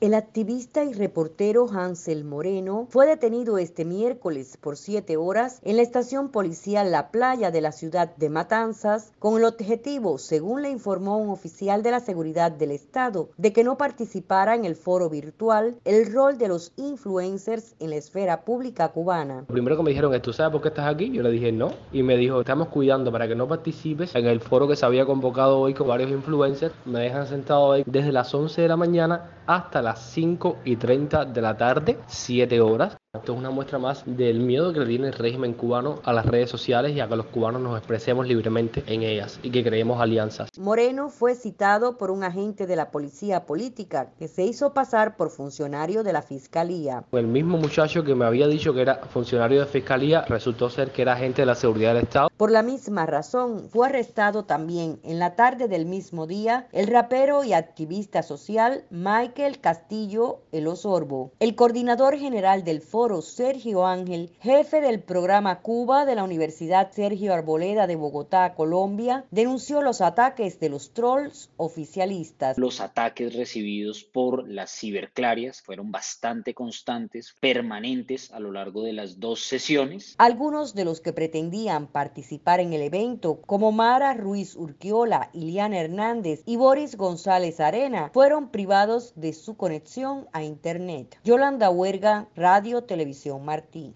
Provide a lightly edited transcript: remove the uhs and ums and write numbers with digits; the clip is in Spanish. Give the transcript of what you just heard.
El activista y reportero Hansel Moreno fue detenido este miércoles por 7 horas en la estación policial La Playa de la ciudad de Matanzas, con el objetivo, según le informó un oficial de la seguridad del Estado, de que no participara en el foro virtual El rol de los influencers en la esfera pública cubana. Lo primero que me dijeron es: ¿tú sabes por qué estás aquí? Yo le dije no, y me dijo: estamos cuidando para que no participes en el foro que se había convocado hoy con varios influencers. Me dejan sentado ahí desde las 11 de la mañana hasta las 5:30 de la tarde, 7 horas. Esto es una muestra más del miedo que le tiene el régimen cubano a las redes sociales y a que los cubanos nos expresemos libremente en ellas y que creemos alianzas. Moreno fue citado por un agente de la policía política que se hizo pasar por funcionario de la fiscalía. El mismo muchacho que me había dicho que era funcionario de fiscalía resultó ser que era agente de la seguridad del Estado. Por la misma razón, fue arrestado también en la tarde del mismo día el rapero y activista social Michael Castillo El Osorbo. El coordinador general del foro, Sergio Ángel, jefe del programa Cuba de la Universidad Sergio Arboleda de Bogotá, Colombia, denunció los ataques de los trolls oficialistas. Los ataques recibidos por las ciberclarias fueron bastante constantes, permanentes a lo largo de las 2 sesiones. Algunos de los que pretendían participar en el evento, como Mara Ruiz Urquiola, Iliana Hernández y Boris González Arena, fueron privados de su conexión a Internet. Yolanda Huerga, Radio Televisión Martí.